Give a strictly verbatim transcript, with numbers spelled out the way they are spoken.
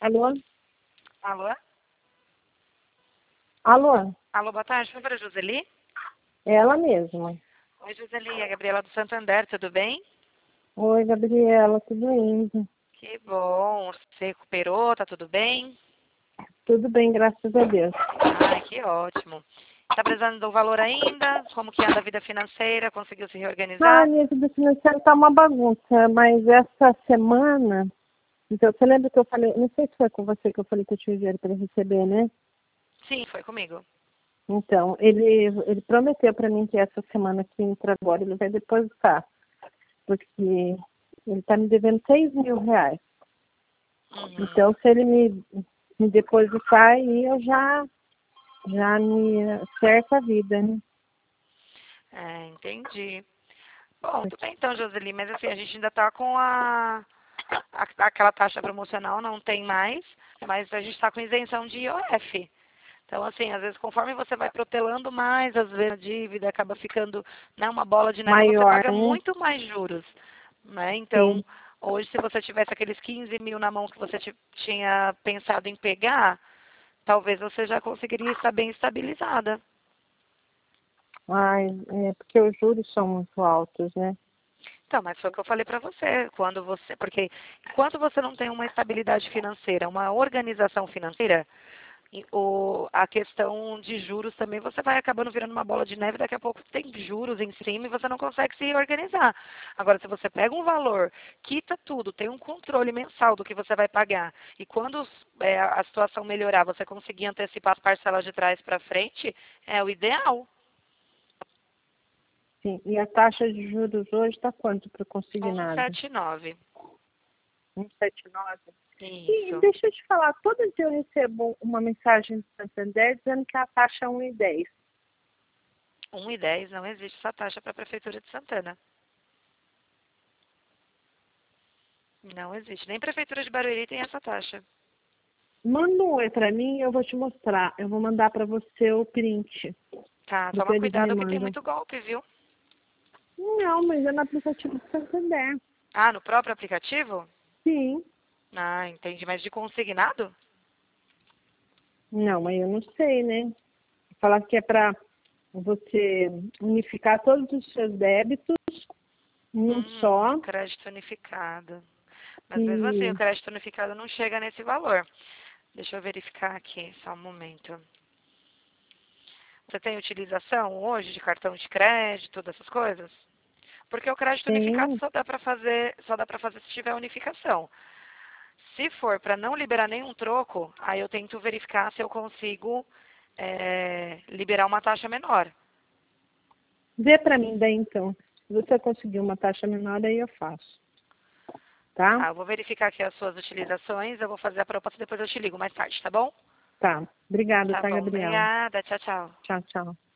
Alô? Alô? Alô? Alô, boa tarde. Por favor, a Joseli? É ela mesma. Oi, Joseli. É a Gabriela do Santander. Tudo bem? Oi, Gabriela, tudo indo? Que bom. Você recuperou? Tá tudo bem? Tudo bem, graças a Deus. Ai, que ótimo. Tá precisando do valor ainda? Como que anda a vida financeira? Conseguiu se Ah, reorganizar? minha vida financeira tá uma bagunça, mas essa semana, então você lembra que eu falei, não sei se foi com você que eu falei que eu tinha dinheiro para receber, né? Sim, foi comigo. Então, ele, ele prometeu para mim que essa semana que entra agora ele vai depositar, porque ele tá me devendo seis mil reais. Uhum. Então, se ele me, me depositar, aí eu já, já me acerta a vida, né? É, entendi. Bom, tudo bem então, Joseli, mas assim, a gente ainda tá com a, a- aquela taxa promocional, não tem mais, mas a gente está com isenção de I O F. Então, assim, às vezes, conforme você vai protelando mais, às vezes a dívida acaba ficando, né, uma bola de neve, você Maior, paga né? muito mais juros, né? Sim. Então, hoje, se você tivesse aqueles quinze mil na mão que você ti- tinha pensado em pegar, talvez você já conseguiria estar bem estabilizada. Ai, é porque os juros são muito altos, né? Então, mas foi o que eu falei para você, quando você, porque enquanto você não tem uma estabilidade financeira, uma organização financeira, e o, a questão de juros também, você vai acabando virando uma bola de neve, daqui a pouco tem juros em cima e você não consegue se organizar. Agora, se você pega um valor, quita tudo, tem um controle mensal do que você vai pagar, e quando é, a situação melhorar, você conseguir antecipar as parcelas de trás para frente, é o ideal. Sim. E a taxa de juros hoje está quanto para o consignado? cento e setenta e nove. um vírgula setenta e nove. E Isso. deixa eu te falar, todo dia eu recebo uma mensagem do Santander dizendo que a taxa é um vírgula dez. um e dez não existe essa taxa para a Prefeitura de Santana. Não existe. Nem Prefeitura de Barueri tem essa taxa. Manda um oi para mim e eu vou te mostrar. Eu vou mandar para você o print Tá, do que toma eles me cuidado que tem mandam. muito golpe, viu? Não, mas é no aplicativo do Santander. Ah, no próprio aplicativo? Sim. Ah, entendi. Mas de consignado? Não, mas eu não sei, né? Falar que é para você unificar todos os seus débitos em um Hum, só. crédito unificado. Mas mesmo assim, o E crédito unificado não chega nesse valor. Deixa eu verificar aqui, só um momento. Você tem utilização hoje de cartão de crédito, dessas coisas? Porque o crédito unificado tem, só dá para fazer, só dá para fazer se tiver unificação. Se for para não liberar nenhum troco, aí eu tento verificar se eu consigo é, liberar uma taxa menor. vê para mim daí então. Se você conseguir uma taxa menor, aí eu faço. Tá? Tá, eu vou verificar aqui as suas utilizações, eu vou fazer a proposta e depois eu te ligo mais tarde, tá bom? Tá. Obrigada, Tá tá, bom, Gabriela? obrigada, tchau, tchau. Tchau, tchau.